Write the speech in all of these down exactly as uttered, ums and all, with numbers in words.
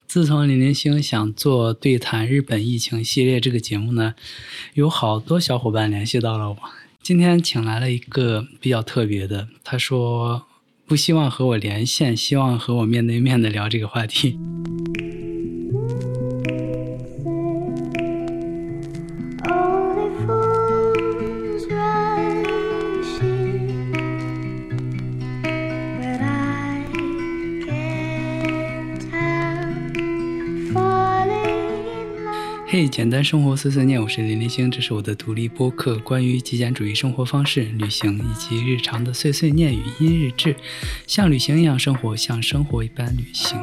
自从林林星想做对谈日本疫情系列这个节目呢，有好多小伙伴联系到了我。今天请来了一个比较特别的，他说不希望和我连线，希望和我面对面的聊这个话题。嘿、hey, 简单生活碎碎念，我是林林星，这是我的独立播客，关于极简主义生活方式、旅行以及日常的碎碎念语音日志，像旅行一样生活，像生活一般旅行。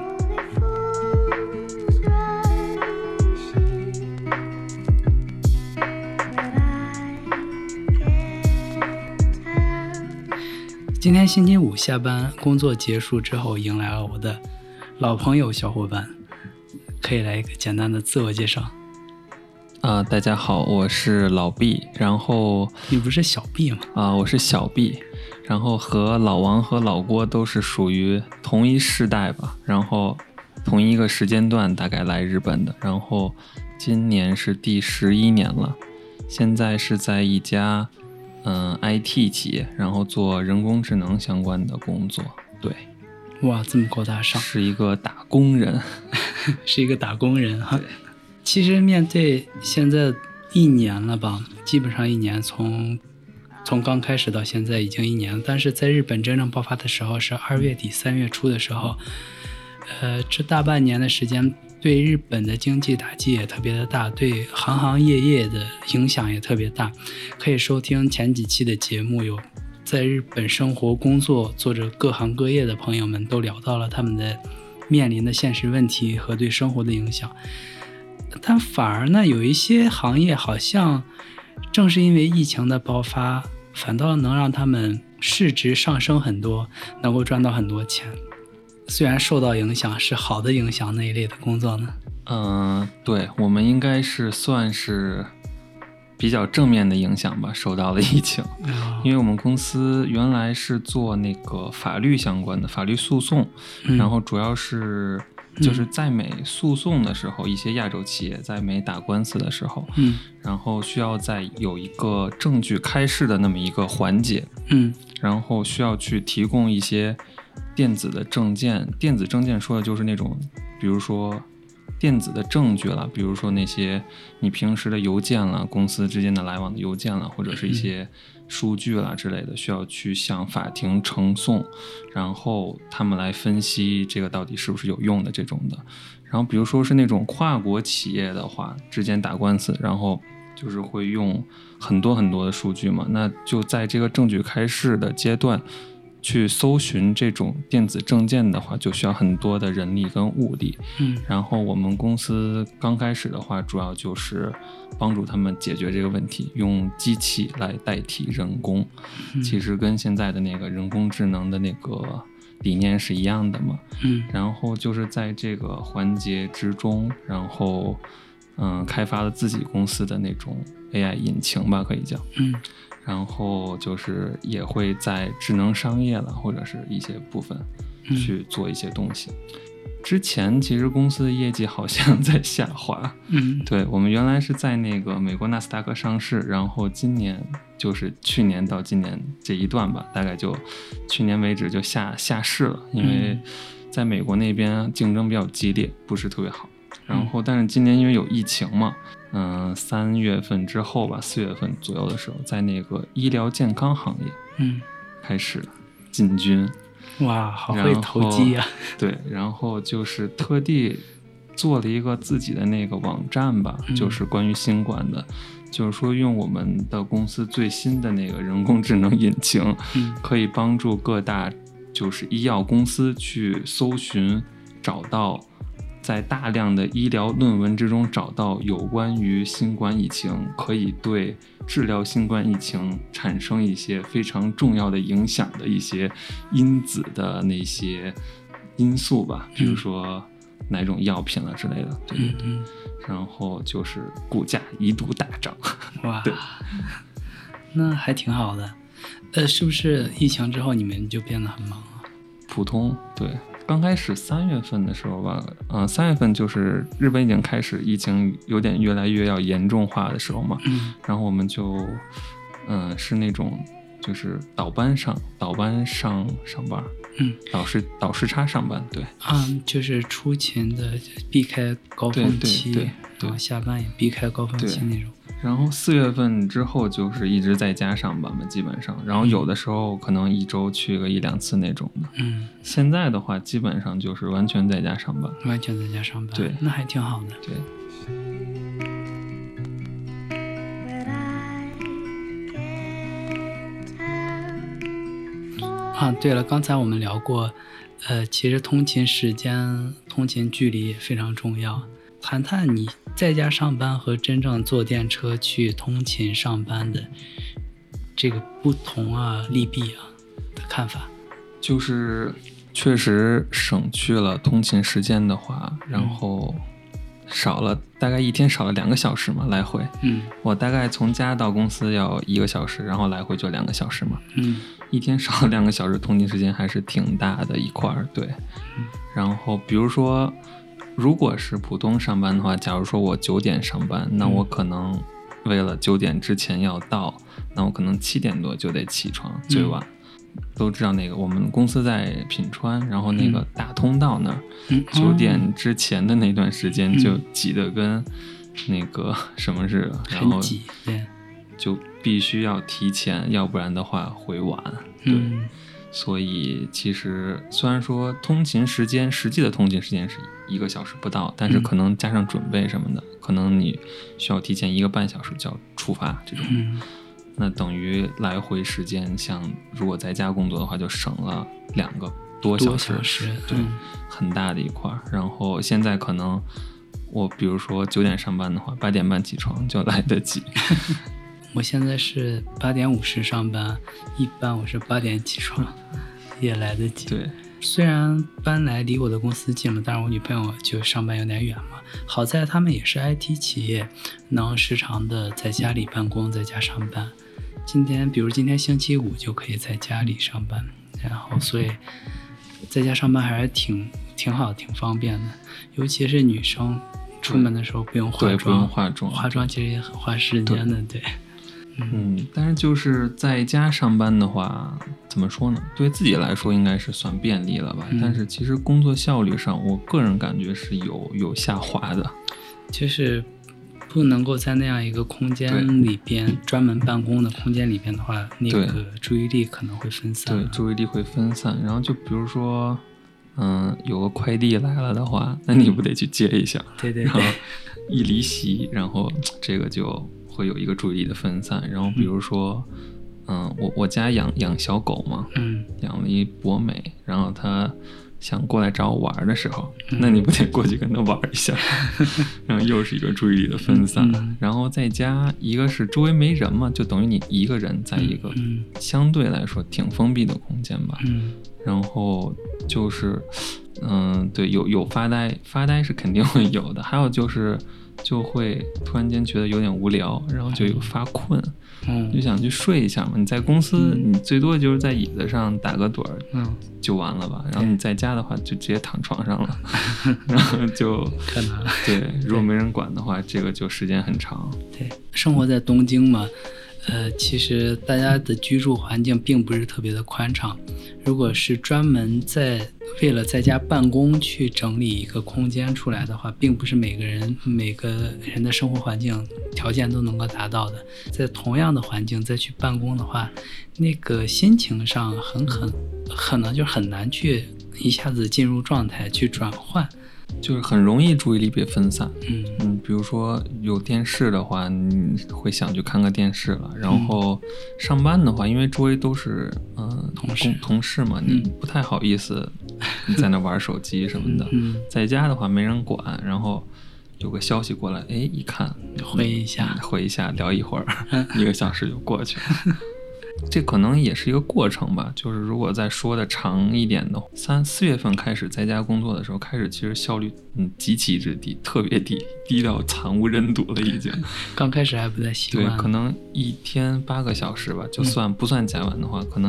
今天星期五下班，工作结束之后，迎来了我的老朋友小伙伴，可以来一个简单的自我介绍。 啊、呃，大家好，我是老毕。然后你不是小毕吗？ 啊、呃，我是小毕。然后和老王和老郭都是属于同一世代吧，然后同一个时间段大概来日本的。然后今年是第十一年了，现在是在一家嗯、呃、I T 企业，然后做人工智能相关的工作。对， 哇，这么高大上， 是一个打工人， 是一个打工人哈。其实面对现在一年了吧，基本上一年，从从刚开始到现在已经一年了。但是在日本真正爆发的时候是二月底三月初的时候，呃，这大半年的时间对日本的经济打击也特别的大，对行行业业的影响也特别大。可以收听前几期的节目，有在日本生活工作做着各行各业的朋友们都聊到了他们的面临的现实问题和对生活的影响。但反而呢，有一些行业好像正是因为疫情的爆发，反倒能让他们市值上升很多，能够赚到很多钱。虽然受到影响，是好的影响那一类的工作呢？ 嗯、呃，对，我们应该是算是比较正面的影响吧，受到了疫情。 哦、 因为我们公司原来是做那个法律相关的法律诉讼， 嗯、 然后主要是就是在美诉讼的时候、嗯、一些亚洲企业在美打官司的时候、 嗯、 然后需要在有一个证据开示的那么一个环节， 嗯， 然后需要去提供一些电子的证件。电子证件说的就是那种比如说电子的证据了，比如说那些你平时的邮件了，公司之间的来往的邮件了，或者是一些数据啦之类的，需要去向法庭呈送，然后他们来分析这个到底是不是有用的这种的。然后比如说是那种跨国企业的话，之间打官司，然后就是会用很多很多的数据嘛，那就在这个证据开示的阶段去搜寻这种电子证件的话，就需要很多的人力跟物力。 嗯， 然后我们公司刚开始的话，主要就是帮助他们解决这个问题，用机器来代替人工。 嗯、 其实跟现在的那个人工智能的那个理念是一样的嘛。 嗯， 然后就是在这个环节之中，然后嗯，开发了自己公司的那种 A I 引擎吧，可以叫。 嗯。 然后就是也会在智能商业了或者是一些部分去做一些东西。嗯、之前其实公司的业绩好像在下滑， 嗯， 对，我们原来是在那个美国纳斯达克上市，然后今年就是去年到今年这一段吧，大概就去年为止就下下市了，因为在美国那边竞争比较激烈，不是特别好。然后但是今年因为有疫情嘛，嗯、呃，三月份之后吧，四月份左右的时候，在那个医疗健康行业， 嗯， 开始进军。 哇，好会投机呀、啊！ 对，然后就是特地做了一个自己的那个网站吧， 嗯、 就是关于新冠的，就是说用我们的公司最新的那个人工智能引擎， 嗯、 可以帮助各大就是医药公司去搜寻，找到。在大量的医疗论文之中找到有关于新冠疫情可以对治疗新冠疫情产生一些非常重要的影响的一些因子的那些因素吧，比如说哪种药品了之类的，对对对， 嗯、 然后就是股价一度大涨。 哇， 对， 那还挺好的。呃，是不是疫情之后你们就变得很忙啊？ 普通，对， 刚开始三月份的时候吧，嗯、呃，三月份就是日本已经开始疫情有点越来越要严重化的时候嘛， 嗯， 然后我们就，嗯、呃，是那种就是倒班上倒班上上班， 嗯， 倒时倒时差上班，对， 嗯，就是出勤的避开高峰期， 对对对对然后下班也避开高峰期那种。 然后四月份之后就是一直在家上班嘛，基本上，然后有的时候可能一周去个一两次那种的。 嗯， 现在的话基本上就是完全在家上班， 完全在家上班， 对， 那还挺好的。 对。 啊，对了，刚才我们聊过，呃，其实通勤时间、通勤距离也非常重要。谈谈你在家上班和真正坐电车去通勤上班的这个不同啊、利弊啊的看法。 就是确实省去了通勤时间的话，然后少了大概一天少了两个小时嘛，来回。 嗯， 我大概从家到公司要一个小时，然后来回就两个小时嘛。 嗯， 一天少了两个小时通勤时间还是挺大的一块儿，对。 嗯， 然后比如说。如果是普通上班的话，假如说我九点上班，那我可能为了九点之前要到，那我可能七点多就得起床，最晚。嗯、都知道那个我们公司在品川，然后那个大通道那儿，九、嗯、点之前的那段时间就挤得跟那个什么似的，然后就必须要提前，要不然的话会晚。对。 嗯， 所以其实虽然说通勤时间实际的通勤时间是一个小时不到，但是可能加上准备什么的，嗯、可能你需要提前一个半小时就要出发这种。 嗯， 那等于来回时间，像如果在家工作的话，就省了两个多小时， 多小时对、嗯，很大的一块。然后现在可能我比如说九点上班的话，八点半起床就来得及。 我现在是八点五十上班，一般我是八点起床，也来得及。 对， 虽然搬来离我的公司近了，但是我女朋友就上班有点远嘛。好在他们也是 I T 企业，能时常的在家里办公，在家上班。今天，比如今天星期五就可以在家里上班，然后所以在家上班还是挺挺好、挺方便的，尤其是女生出门的时候不用化妆， 对，不用化妆， 化妆其实也很花时间的，对。 嗯，但是就是在家上班的话，怎么说呢？对自己来说应该是算便利了吧。嗯、但是其实工作效率上，我个人感觉是有有下滑的， 就是不能够在那样一个空间里边专门办公的空间里边的话，那个注意力可能会分散。 对，注意力会分散。然后就比如说，嗯，有个快递来了的话，那你不得去接一下？ 对对对。 然后一离席，然后这个就。会有一个注意力的分散，然后比如说，嗯，嗯我我家养养小狗嘛， 嗯， 养了一博美，然后它想过来找我玩的时候，嗯、那你不得过去跟它玩一下，然后又是一个注意力的分散。 嗯、 然后在家，一个是周围没人嘛，就等于你一个人在一个相对来说挺封闭的空间吧， 嗯， 然后就是，嗯，对，有有发呆，发呆是肯定会有的，还有就是。就会突然间觉得有点无聊，然后就有发困， 嗯， 就想去睡一下嘛。你在公司， 嗯、 你最多就是在椅子上打个盹儿， 嗯， 就完了吧。然后你在家的话，就直接躺床上了，然后就可能对，如果没人管的话，这个就时间很长。 对，生活在东京嘛，呃，其实大家的居住环境并不是特别的宽敞。如果是专门在为了在家办公去整理一个空间出来的话，并不是每个人每个人的生活环境条件都能够达到的。在同样的环境再去办公的话，那个心情上很很可能就很难去一下子进入状态去转换。 就是很容易注意力被分散， 嗯嗯，比如说有电视的话，你会想去看个电视了。然后上班的话，因为周围都是嗯、呃、 同事同事嘛，你不太好意思你在那玩手机什么的。 嗯， 在家的话没人管，然后有个消息过来，哎，一看回一下， 回一下，聊一会儿，一个小时就过去了。这可能也是一个过程吧，就是如果再说的长一点的话，三四月份开始在家工作的时候，开始其实效率嗯极其之低，特别低，低到惨无人睹了已经。 刚开始还不太习惯。 对，可能一天八个小时吧，就算、嗯、不算加班的话，可能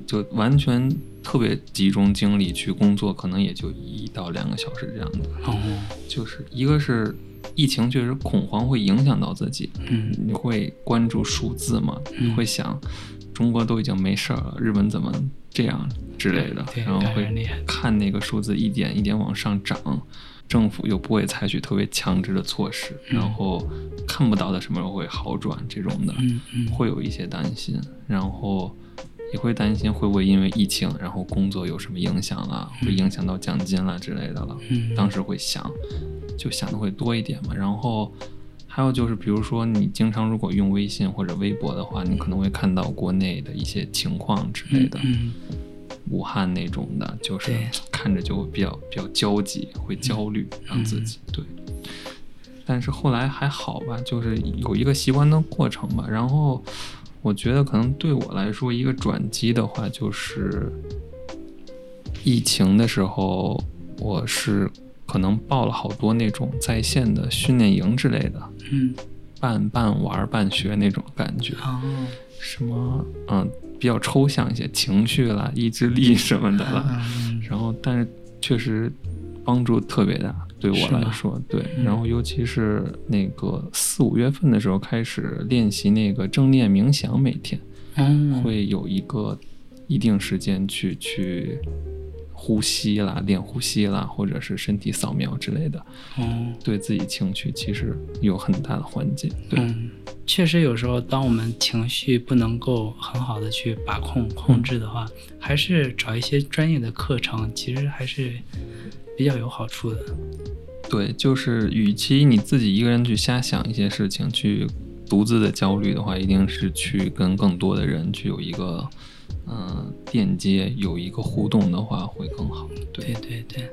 就完全特别集中精力去工作，可能也就一到两个小时这样的。 哦， 就是一个是疫情确实恐慌会影响到自己， 嗯， 你会关注数字嘛， 嗯、 会想中国都已经没事了，日本怎么这样之类的，然后会看那个数字一点一点往上涨，政府又不会采取特别强制的措施， 嗯、 然后看不到的什么时候会好转这种的， 嗯嗯， 会有一些担心，然后也会担心会不会因为疫情然后工作有什么影响了，会影响到奖金了之类的了， 嗯， 当时会想就想的会多一点嘛。然后还有就是比如说你经常如果用微信或者微博的话，你可能会看到国内的一些情况之类的， 嗯， 武汉那种的，就是看着就会比较比较焦急，会焦虑让自己，对。但是后来还好吧，就是有一个习惯的过程吧。然后我觉得可能对我来说一个转机的话，就是疫情的时候，我是可能报了好多那种在线的训练营之类的， 嗯， 半半玩半学那种感觉， 哦， 什么嗯比较抽象一些，情绪啦、意志力什么的啦， 嗯、 然后但是确实帮助特别大。对我来说，对，然后尤其是那个四五月份的时候开始练习那个正念冥想，每天、 嗯、 会有一个一定时间去去呼吸啦，练呼吸啦，或者是身体扫描之类的， 嗯， 对自己情绪其实有很大的缓解。对， 嗯，确实有时候当我们情绪不能够很好的去把控控制的话、嗯、还是找一些专业的课程，其实还是比较有好处的。 对，就是与其你自己一个人去瞎想一些事情，去独自的焦虑的话，一定是去跟更多的人去有一个嗯、呃、链接，有一个互动的话会更好。对对对对。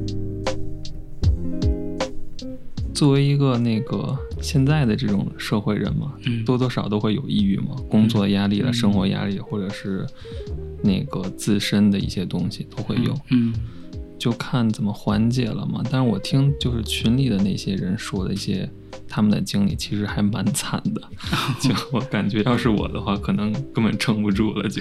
作为一个那个现在的这种社会人嘛、 嗯、 多多少都会有抑郁嘛，工作压力了、嗯、生活压力，或者是那个自身的一些东西都会有。 嗯，嗯就看怎么缓解了嘛。但是我听就是群里的那些人说的一些他们的经历，其实还蛮惨的。就我感觉要是我的话，可能根本撑不住了就。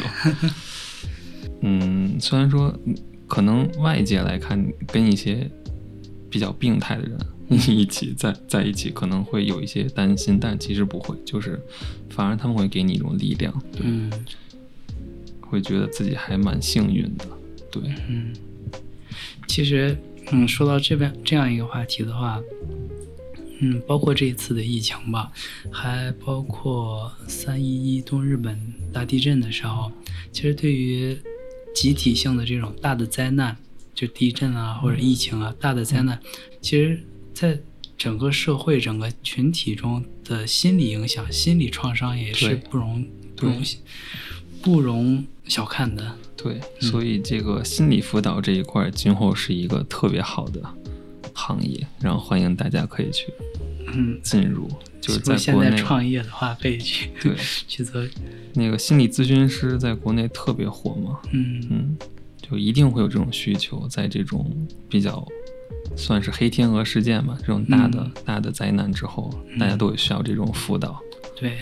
嗯，虽然说可能外界来看跟一些比较病态的人一起在在一起可能会有一些担心，但其实不会，就是反而他们会给你一种力量，对， 嗯， 会觉得自己还蛮幸运的，对， 嗯。其实，嗯，说到这边这样一个话题的话，嗯，包括这一次的疫情吧，还包括三一一东日本大地震的时候，其实对于集体性的这种大的灾难，就地震啊或者疫情啊、嗯、大的灾难，其实在整个社会整个群体中的心理影响、心理创伤也是不容不容不容小看的。 对，所以这个心理辅导这一块今后是一个特别好的行业，然后欢迎大家可以去嗯进入，就是在国内现在创业的话可以去对去做。 那个心理咨询师在国内特别火嘛， 嗯嗯，就一定会有这种需求，在这种比较算是黑天鹅事件嘛，这种大的、嗯、大的灾难之后，大家都需要这种辅导。 对。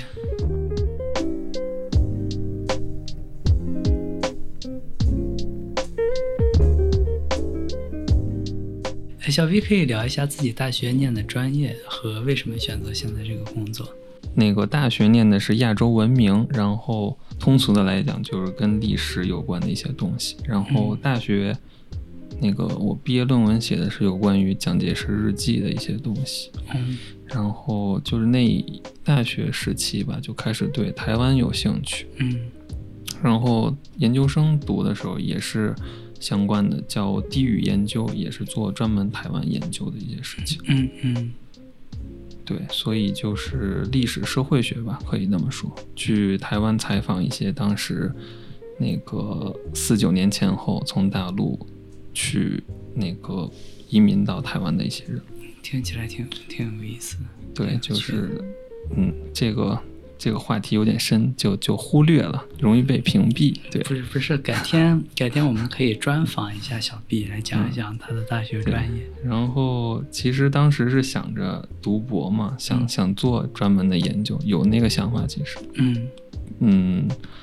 小 V 可以聊一下自己大学念的专业和为什么选择现在这个工作。 那个大学念的是亚洲文明，然后通俗的来讲就是跟历史有关的一些东西。然后大学那个我毕业论文写的是有关于蒋介石日记的一些东西。 嗯， 然后就是那大学时期吧，就开始对台湾有兴趣。 嗯， 然后研究生读的时候也是相关的，叫地语研究，也是做专门台湾研究的一些事情。 嗯嗯， 对，所以就是历史社会学吧，可以那么说。去台湾采访一些当时那个四九年前后从大陆去那个移民到台湾的一些人， 听起来挺挺有意思的。 对，就是嗯，这个。这个话题有点深，就就忽略了，容易被屏蔽。对， 不是不是，改天改天我们可以专访一下小 B 来讲一讲他的大学专业。 嗯、然后其实当时是想着读博嘛，想、嗯、想做专门的研究，有那个想法其实。 嗯嗯，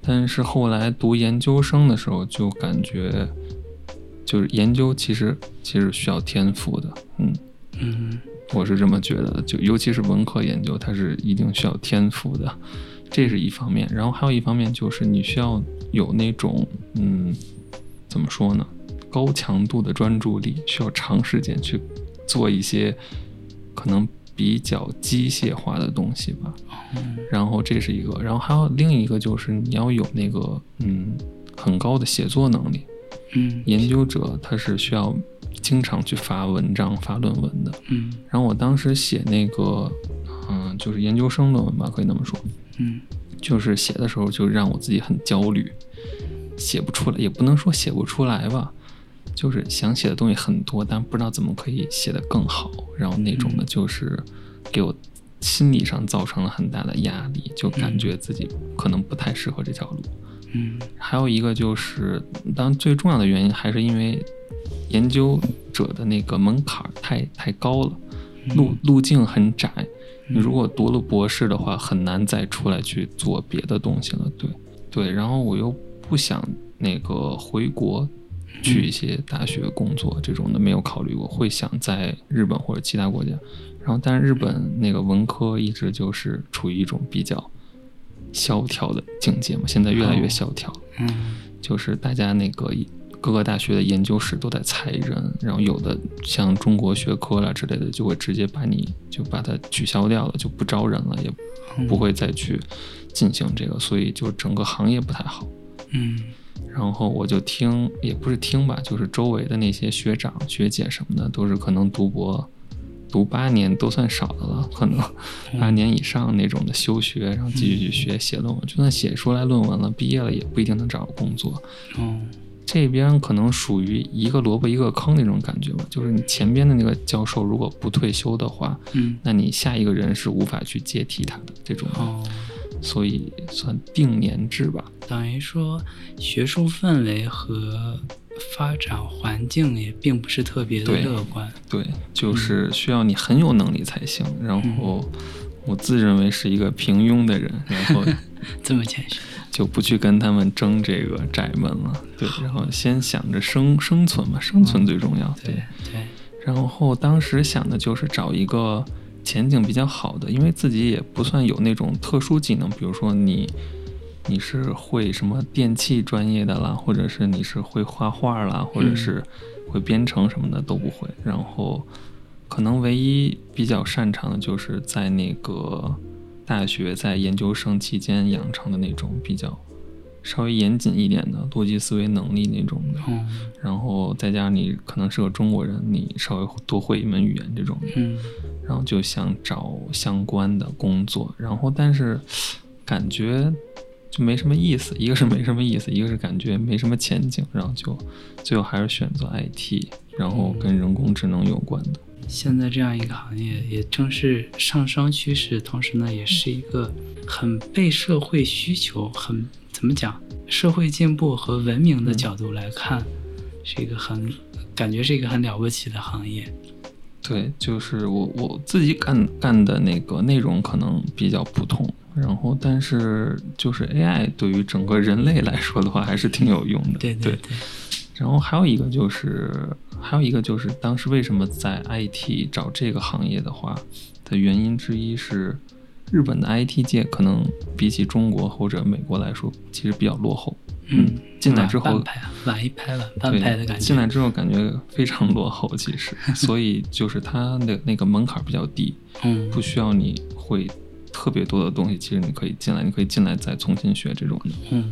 但是后来读研究生的时候就感觉就是研究其实其实需要天赋的。嗯嗯， 我是这么觉得的，就尤其是文科研究它是一定需要天赋的，这是一方面。然后还有一方面就是你需要有那种嗯怎么说呢，高强度的专注力，需要长时间去做一些可能比较机械化的东西吧。 嗯， 然后这是一个，然后还有另一个就是你要有那个嗯很高的写作能力。 嗯， 研究者他是需要经常去发文章发论文的。 嗯， 然后我当时写那个嗯就是研究生论文吧，可以那么说。 嗯， 就是写的时候就让我自己很焦虑，写不出来，也不能说写不出来吧，就是想写的东西很多，但不知道怎么可以写得更好，然后那种的就是给我心理上造成了很大的压力，就感觉自己可能不太适合这条路。 嗯， 还有一个就是当然最重要的原因还是因为研究者的那个门槛太太高了，路路径很窄，你如果读了博士的话很难再出来去做别的东西了。对对，然后我又不想那个回国去一些大学工作，这种的没有考虑过，会想在日本或者其他国家。然后但是日本那个文科一直就是处于一种比较萧条的境界嘛，现在越来越萧条。 嗯， 就是大家那个各个大学的研究室都在裁人，然后有的像中国学科啦之类的就会直接把你就把它取消掉了，就不招人了，也不会再去进行这个，所以就整个行业不太好。 嗯， 然后我就听，也不是听吧，就是周围的那些学长学姐什么的都是可能读博读八年都算少的了，可能八年以上那种的休学，然后继续去学写论文，就算写出来论文了，毕业了也不一定能找到工作。 嗯， 这边可能属于一个萝卜一个坑那种感觉吧，就是你前边的那个教授如果不退休的话， 嗯， 那你下一个人是无法去接替他的这种。 哦， 所以算定年制吧。 等于说学术氛围和发展环境也并不是特别的乐观。 对，就是需要你很有能力才行。嗯、然后我自认为是一个平庸的人，然后这么谦虚， 就不去跟他们争这个窄门了。对，然后先想着生生存嘛，生存最重要。嗯、 对对。 然后当时想的就是找一个前景比较好的，因为自己也不算有那种特殊技能，比如说你你是会什么电气专业的啦，或者是你是会画画啦，或者是会编程什么的都不会。然后可能唯一比较擅长的就是在那个大学在研究生期间养成的那种比较稍微严谨一点的逻辑思维能力那种的。 嗯， 然后再加上你可能是个中国人，你稍微多会一门语言这种的。 嗯， 然后就想找相关的工作，然后但是感觉就没什么意思，一个是没什么意思，一个是感觉没什么前景，然后就最后还是选择 I T， 然后跟人工智能有关的。 现在这样一个行业也正是上升趋势，同时呢也是一个很被社会需求，很怎么讲，社会进步和文明的角度来看，嗯、是一个很感觉是一个很了不起的行业。 对，就是我我自己干干的那个内容可能比较普通，然后但是就是 A I 对于整个人类来说的话还是挺有用的。 对对对。 然后还有一个就是还有一个就是当时为什么在 I T 找这个行业的话的原因之一是，日本的 I T 界可能比起中国或者美国来说其实比较落后。 嗯， 进来之后晚拍晚一拍晚半拍的感觉。 进来之后感觉非常落后，其实，所以就是它的那个门槛比较低， 嗯， 不需要你会特别多的东西，其实你可以进来，你可以进来再重新学这种的。 嗯。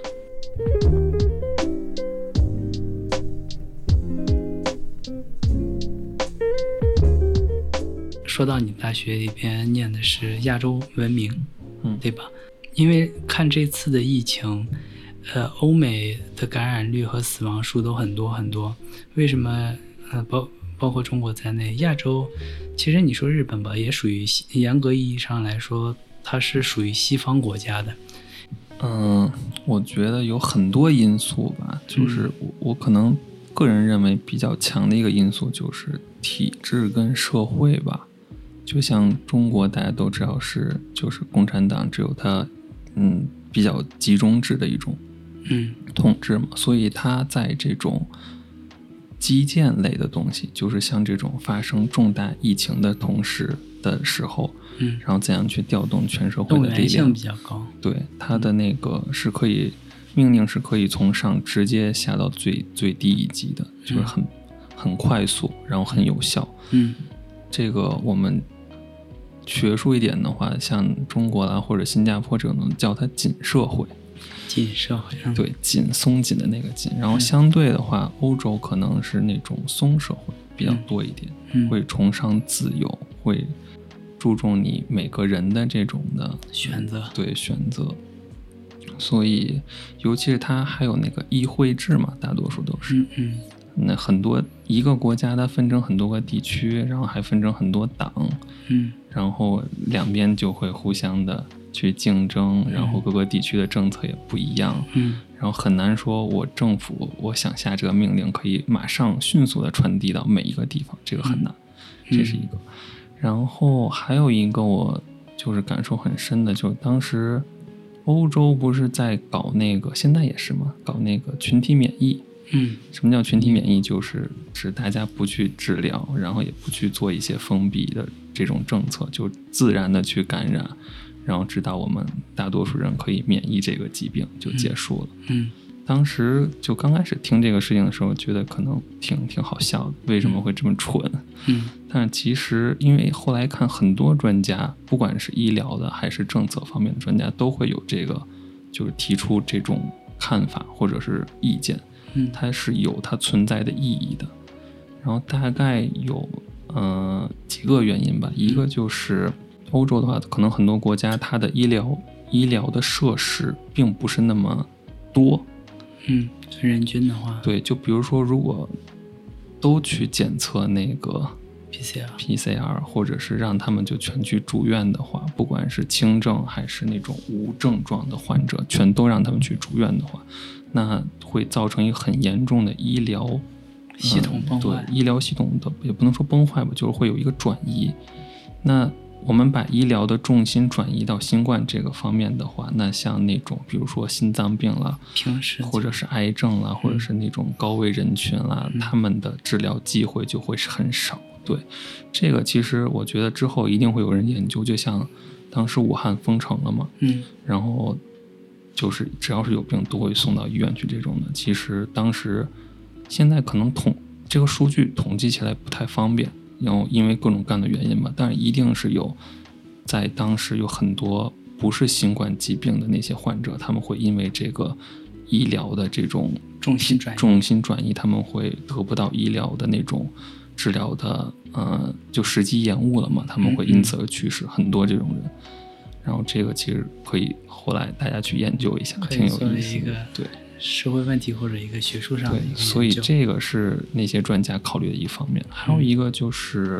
说到你大学里边念的是亚洲文明， 嗯， 对吧？因为看这次的疫情，呃，欧美的感染率和死亡数都很多很多。为什么？呃，包包括中国在内，亚洲，其实你说日本吧，也属于严格意义上来说，它是属于西方国家的。 嗯，我觉得有很多因素吧，就是我、嗯、我可能个人认为比较强的一个因素就是体制跟社会吧。就像中国大家都知道是就是共产党只有它嗯比较集中制的一种嗯统治嘛，所以它在这种基建类的东西，就是像这种发生重大疫情的同时的时候， 嗯， 然后怎样去调动全社会动的力量员性比较高。 对，它的那个是可以命令是可以从上直接下到最最低一级的，就是很很快速，然后很有效。 嗯， 这个我们学术一点的话，像中国啦或者新加坡这种叫它紧社会。 紧社会。嗯、 对，紧松紧的那个紧，然后相对的话，欧洲可能是那种松社会比较多一点， 嗯、 会崇尚自由，会注重你每个人的这种的选择， 对选择。所以，尤其是它还有那个议会制嘛，大多数都是， 嗯嗯， 那很多一个国家它分成很多个地区，然后还分成很多党， 嗯， 然后两边就会互相的去竞争，然后各个地区的政策也不一样， 嗯， 然后很难说我政府我想下这个命令可以马上迅速的传递到每一个地方，这个很难， 嗯、 这是一个。然后还有一个我就是感受很深的，就是当时欧洲不是在搞那个，现在也是嘛，搞那个群体免疫。 嗯， 什么叫群体免疫？就是指大家不去治疗，然后也不去做一些封闭的这种政策，就自然的去感染，然后直到我们大多数人可以免疫这个疾病就结束了。 嗯， 当时就刚开始听这个事情的时候，觉得可能挺挺好笑的，为什么会这么蠢？ 嗯， 但是其实因为后来看很多专家，不管是医疗的还是政策方面的专家，都会有这个，就是提出这种看法或者是意见。 嗯， 它是有它存在的意义的。然后大概有呃几个原因吧，一个就是欧洲的话，可能很多国家它的医疗医疗的设施并不是那么多。 嗯，人均的话， 对，就比如说如果都去检测那个 P C R P C R， 或者是让他们就全去住院的话，不管是轻症还是那种无症状的患者，全都让他们去住院的话，那会造成一个很严重的医疗系统崩坏、 嗯、对，医疗系统的也不能说崩坏吧，就是会有一个转移。那我们把医疗的重心转移到新冠这个方面的话，那像那种比如说心脏病啦， 平时或者是癌症啦，或者是那种高危人群啦， 嗯、 他们的治疗机会就会是很少。对，这个其实我觉得之后一定会有人研究，就像当时武汉封城了嘛， 嗯， 然后就是只要是有病都会送到医院去这种的。其实当时现在可能统这个数据统计起来不太方便，然后因为各种各样的原因吧，但是一定是有在当时有很多不是新冠疾病的那些患者，他们会因为这个医疗的这种重心转移， 重心转移，他们会得不到医疗的那种治疗的，呃，就时机延误了嘛，他们会因此而去世，嗯、很多这种人。然后这个其实可以后来大家去研究一下，挺有意思的。对， 社会问题或者一个学术上的一个研究。 对，所以这个是那些专家考虑的一方面。还有一个就是，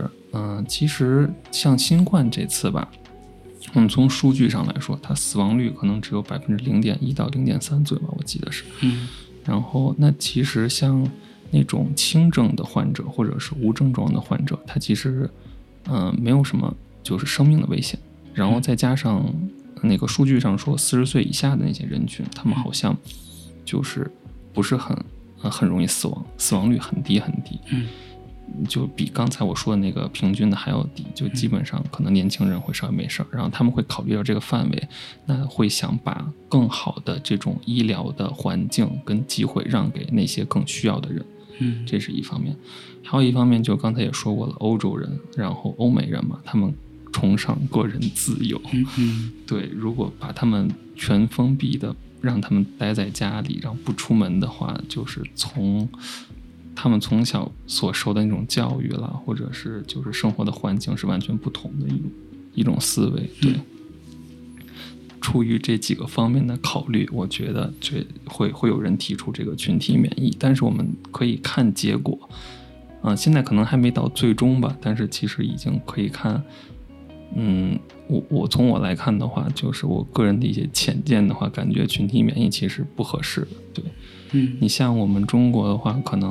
嗯、呃，其实像新冠这次吧，我们从数据上来说，它死亡率可能只有百分之零点一到零点三左右吧，我记得是。 嗯。 然后那其实像那种轻症的患者或者是无症状的患者，他其实嗯、呃、没有什么就是生命的危险。然后再加上那个数据上说四十岁以下的那些人群，他们好像就是不是很呃很容易死亡，死亡率很低很低。 嗯， 就比刚才我说的那个平均的还要低，就基本上可能年轻人会稍微没事儿，然后他们会考虑到这个范围，那会想把更好的这种医疗的环境跟机会让给那些更需要的人。 嗯， 这是一方面。还有一方面就刚才也说过了，欧洲人然后欧美人嘛，他们崇尚个人自由。 嗯嗯， 对，如果把他们全封闭的让他们待在家里，然后不出门的话，就是从他们从小所受的那种教育啦，或者是就是生活的环境是完全不同的一种一种思维。对，嗯、出于这几个方面的考虑，我觉得这会会有人提出这个群体免疫，但是我们可以看结果。嗯、呃，现在可能还没到最终吧，但是其实已经可以看。嗯，我我从我来看的话，就是我个人的一些浅见的话，感觉群体免疫其实不合适的。对， 嗯， 你像我们中国的话，可能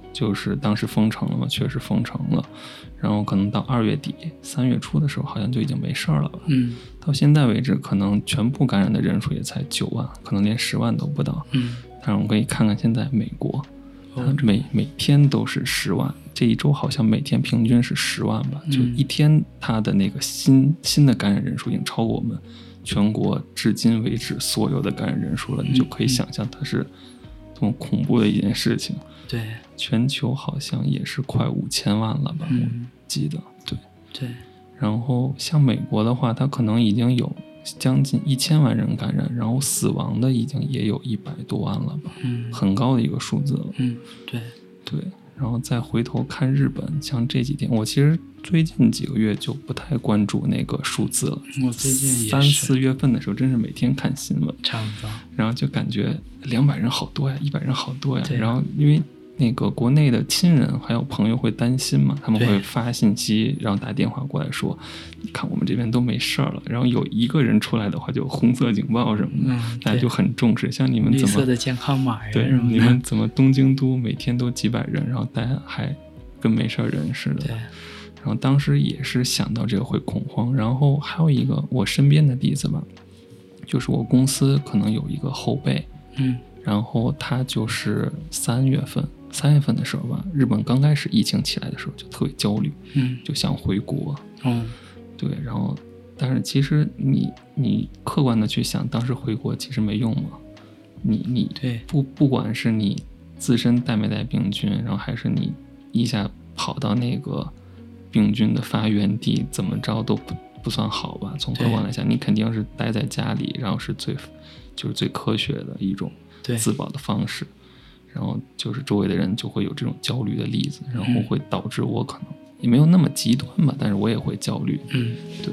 就是当时封城了嘛，确实封城了，然后可能到二月底三月初的时候好像就已经没事儿了吧。 嗯， 到现在为止可能全部感染的人数也才九万，可能连十万都不到。 嗯， 但是我们可以看看现在美国，它每每天都是十万，这一周好像每天平均是十万吧，就一天它的那个新新的感染人数已经超过我们全国至今为止所有的感染人数了，你就可以想象它是多么恐怖的一件事情。 对， 全球好像也是快五千万了吧， 嗯、 我记得。对对。 然后像美国的话，它可能已经有将近一千万人感染，然后死亡的已经也有一百多万了吧， 嗯， 很高的一个数字了。 嗯，对对。然后再回头看日本，像这几天，我其实最近几个月就不太关注那个数字了。 我最近也是三四月份的时候，真是每天看新闻， 差不多。 然后就感觉两百人好多呀，一百人好多呀。 啊、 然后因为那个国内的亲人还有朋友会担心嘛，他们会发信息，然后打电话过来说，你看我们这边都没事儿了。然后有一个人出来的话，就红色警报什么的， 嗯、 大家就很重视。像你们怎么绿色的健康码呀？ 对，你们怎么东京都每天都几百人，然后大家还跟没事人似的。 对。 然后当时也是想到这个会恐慌。然后还有一个我身边的例子吧，就是我公司可能有一个后辈， 嗯， 然后他就是三月份。三月份的时候吧，日本刚开始疫情起来的时候就特别焦虑， 嗯， 就想回国。 嗯， 对，然后但是其实你你客观的去想，当时回国其实没用嘛。你你对不不管是你自身带没带病菌，然后还是你一下跑到那个病菌的发源地，怎么着都不不算好吧？从客观来讲，你肯定是待在家里，然后是最就是最科学的一种自保的方式。然后就是周围的人就会有这种焦虑的例子，然后会导致我可能也没有那么极端吧，但是我也会焦虑。 嗯， 对。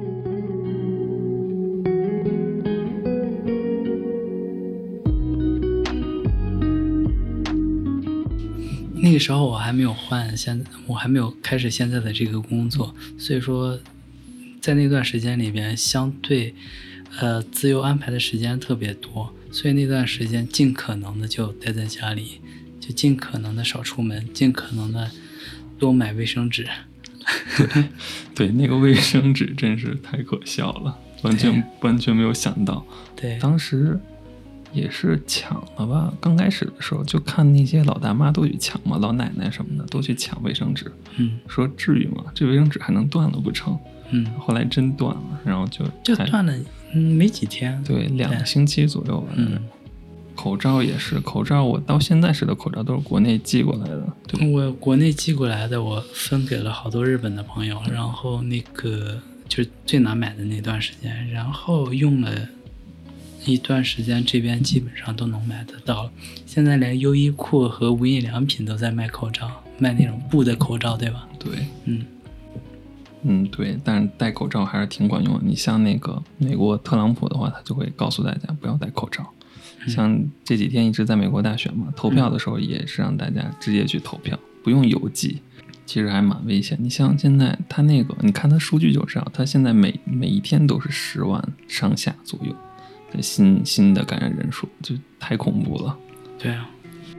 那个时候我还没有换，现我还没有开始现在的这个工作，所以说在那段时间里边，相对呃自由安排的时间特别多。所以那段时间尽可能的就待在家里，就尽可能的少出门，尽可能的多买卫生纸。 对，对，那个卫生纸真是太可笑了，完全完全没有想到。 对， 当时也是抢了吧？刚开始的时候就看那些老大妈都去抢嘛，老奶奶什么的都去抢卫生纸。 嗯， 说至于吗？这卫生纸还能断了不成？ 嗯， 后来真断了，然后就就断了。嗯，没几天， 对，两个星期左右吧。 嗯， 口罩也是，口罩我到现在使的口罩都是国内寄过来的。对， 我国内寄过来的，我分给了好多日本的朋友，然后那个就是最难买的那段时间，然后用了一段时间，这边基本上都能买得到了。现在连优衣库和无印良品都在卖口罩，卖那种布的口罩，对吧？ 对， 嗯。 嗯，对，但是戴口罩还是挺管用的。你像那个美国特朗普的话，他就会告诉大家不要戴口罩。 嗯、 像这几天一直在美国大选嘛，投票的时候也是让大家直接去投票，不用邮寄，其实还蛮危险。你像现在他那个，你看他数据就知道，他现在每每一天都是十万上下左右的新新的感染人数，就太恐怖了。 对啊。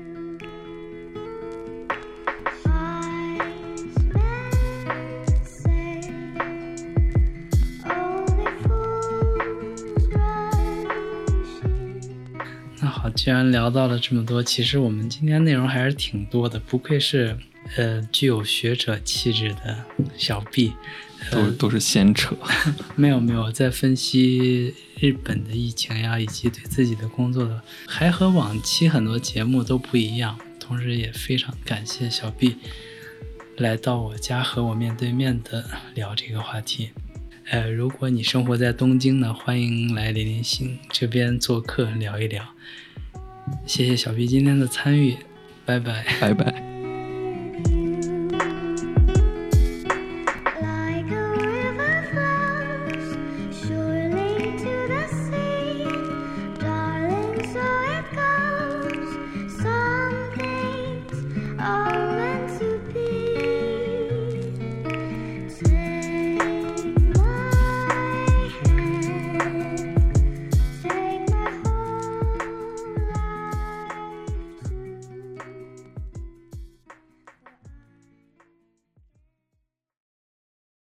既然聊到了这么多，其实我们今天内容还是挺多的，不愧是呃具有学者气质的小 B， 都、呃、都是闲扯。 没有没有，在分析日本的疫情呀，以及对自己的工作的，还和往期很多节目都不一样。同时也非常感谢小 B 来到我家和我面对面的聊这个话题。呃，如果你生活在东京呢，欢迎来零零星这边做客聊一聊。谢谢小 B 今天的参与，拜拜， 拜拜。